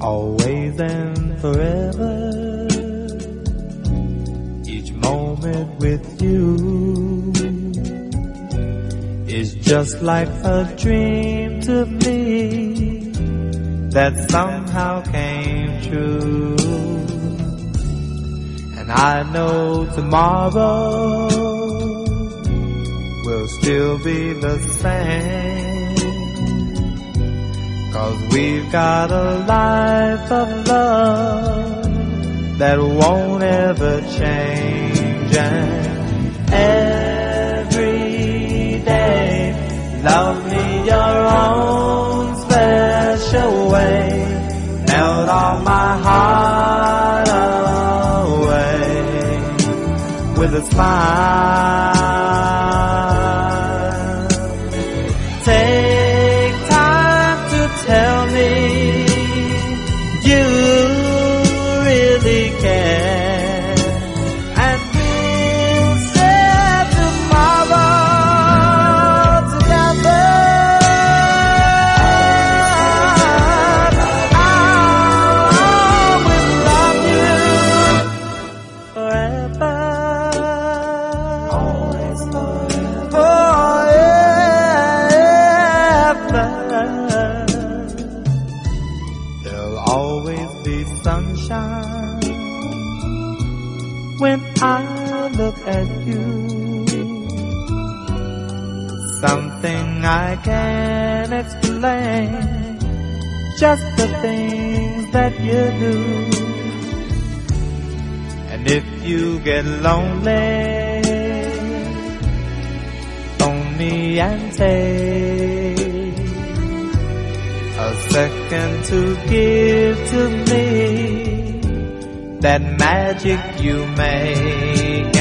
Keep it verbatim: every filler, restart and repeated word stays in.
always and forever. Each moment with you is just like a dream to me that somehow came true. And I know tomorrow will still be the same, 'cause we've got a life of love that won't ever change. And every day, love me your own special way, melt all my heart away with a smile. Take time to tell me you really care, and we'll share tomorrow together. I'll always love you forever. Always forever. Forever. There'll always be sunshine when I look at you. Something I can't explain, just the things that you do. And if you get lonely, phone me and take a second to give to me that magic you make.